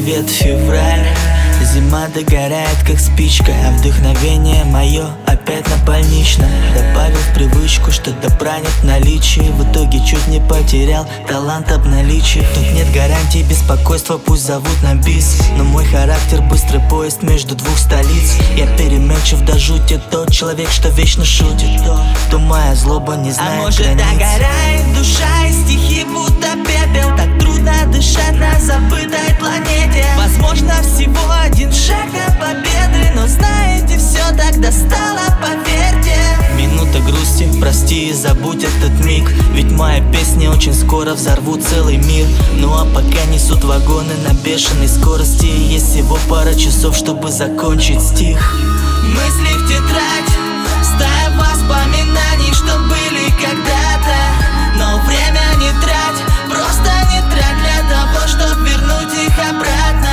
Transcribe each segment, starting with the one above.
свет февраль. Зима догорает, как спичка, а вдохновение мое опять на больничном. Добавил в привычку, что добранит наличие. В итоге чуть не потерял талант обналичия. Тут нет гарантии беспокойства, пусть зовут на бис. Но мой характер быстрый поезд между двух столиц. Я переменчив до жути, тот человек, что вечно шутит. То моя злоба не знает может границ. догорает душа и стихи будто пепел. Так трудно дышать на забытой планете. Возможно всего один шаг до победы, но знаете, все так достало, поверьте. Минута грусти, прости и забудь этот миг. Ведь мои песни очень скоро взорвут целый мир. Ну а пока несут вагоны на бешеной скорости, и есть всего пара часов, чтобы закончить стих. Мысли в тетрадь, стая воспоминаний, что были когда-то. Но время не трать, просто не трать для того, чтобы вернуть их обратно.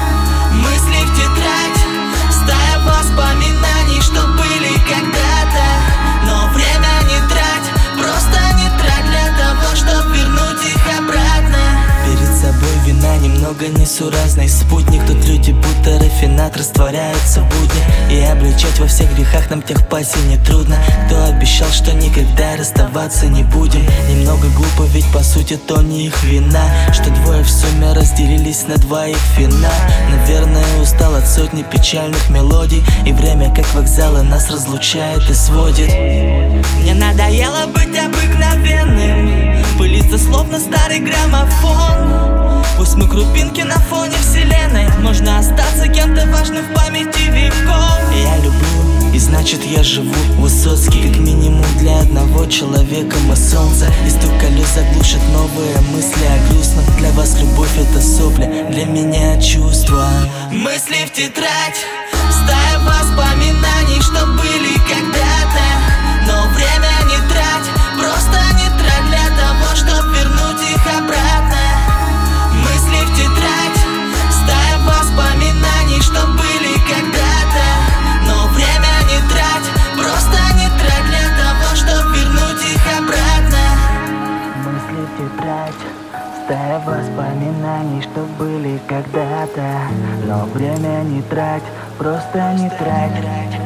Мысли в тетрадь, стая воспоминаний, что были когда-то. Но время не трать, просто не трать для того, чтобы вернуть их обратно. Перед собой вина немного несуразный спутник. Тут люди будто рафинат растворяются в будни. И обличать во всех грехах нам техпасе не трудно. Кто обещал, что никогда расставаться не будем? Немного глупо, ведь по сути то не их вина, что двое в сумме разделились на двоих фина. Наверное, устал от сотни печальных мелодий, и время как вокзалы нас разлучает и сводит. Мне надоело быть обыкновенным, пылиться словно старый граммофон. Пусть мы крупинки на фоне вселенной, можно остаться кем-то важным в памяти веков. Я люблю, и значит я живу. Высоцкий, как минимум для одного человека мы солнце. И стук колес заглушит новые мысли о грустном. Для вас любовь это сопли, для меня чувства. Мысли в тетрадь, стая воспоминаний, что были когда-то. Но время не трать, просто не трать для того, чтобы вернуть их обратно. Мысли в тетрадь, стая воспоминаний, что были когда-то. Но время не трать, просто не трать для того, чтобы вернуть их обратно. Мысли в тетрадь, стая воспоминаний, что были когда-то. Но время не трать, просто не трать.